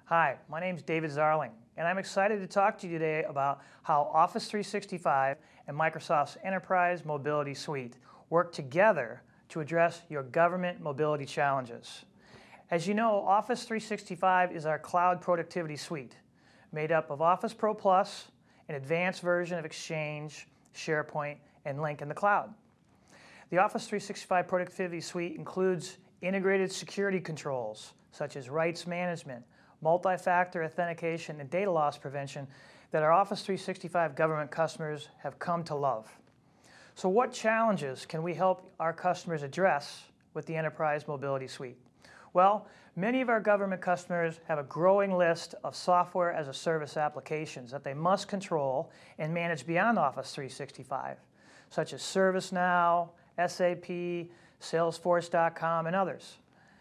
Hi, my name is David Zarling, and I'm excited to talk to you today about how Office 365 and Microsoft's Enterprise Mobility Suite work together to address your government mobility challenges. As you know, Office 365 is our cloud productivity suite, made up of Office Pro Plus, an advanced version of Exchange, SharePoint, and Lync in the cloud. The Office 365 Productivity Suite includes integrated security controls, such as rights management, multi-factor authentication, and data loss prevention that our Office 365 government customers have come to love. So what challenges can we help our customers address with the Enterprise Mobility Suite? Well, many of our government customers have a growing list of software as a service applications that they must control and manage beyond Office 365, such as ServiceNow, SAP, Salesforce.com, and others.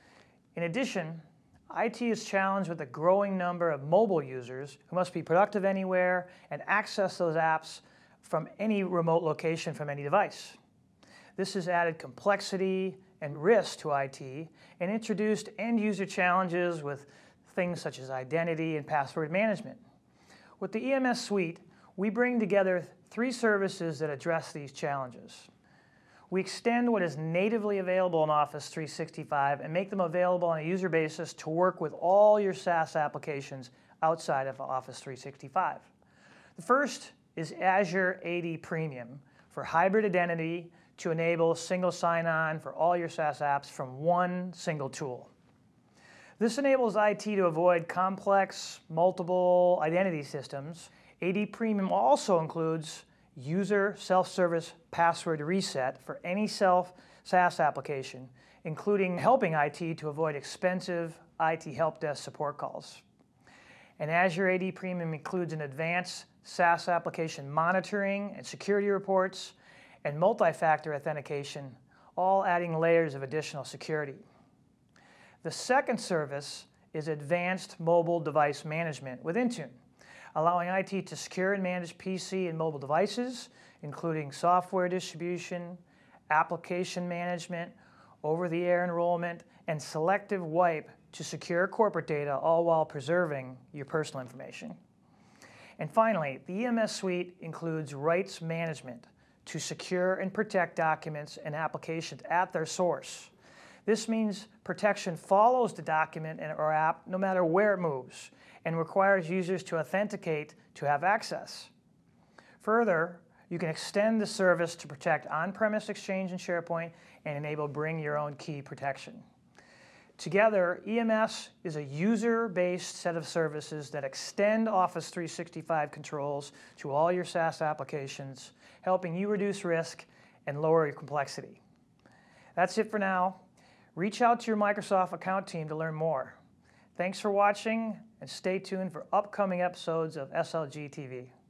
In addition, IT is challenged with a growing number of mobile users who must be productive anywhere and access those apps from any remote location from any device. This has added complexity and risk to IT and introduced end-user challenges with things such as identity and password management. With the EMS Suite, we bring together 3 services that address these challenges. We extend what is natively available in Office 365 and make them available on a user basis to work with all your SaaS applications outside of Office 365. The first is Azure AD Premium for hybrid identity to enable single sign-on for all your SaaS apps from one single tool. This enables IT to avoid complex, multiple identity systems. AD Premium also includes user self-service password reset for any SaaS application, including helping IT to avoid expensive IT help desk support calls. And Azure AD Premium includes an advanced SaaS application monitoring and security reports and multi-factor authentication, all adding layers of additional security. The second service is Advanced Mobile Device Management with Intune, allowing IT to secure and manage PC and mobile devices, including software distribution, application management, over-the-air enrollment, and selective wipe to secure corporate data, all while preserving your personal information. And finally, the EMS Suite includes rights management to secure and protect documents and applications at their source. This means protection follows the document or app no matter where it moves, and requires users to authenticate to have access. Further, you can extend the service to protect on-premise Exchange and SharePoint and enable bring your own key protection. Together, EMS is a user-based set of services that extend Office 365 controls to all your SaaS applications, helping you reduce risk and lower your complexity. That's it for now. Reach out to your Microsoft account team to learn more. Thanks for watching, and stay tuned for upcoming episodes of SLG TV.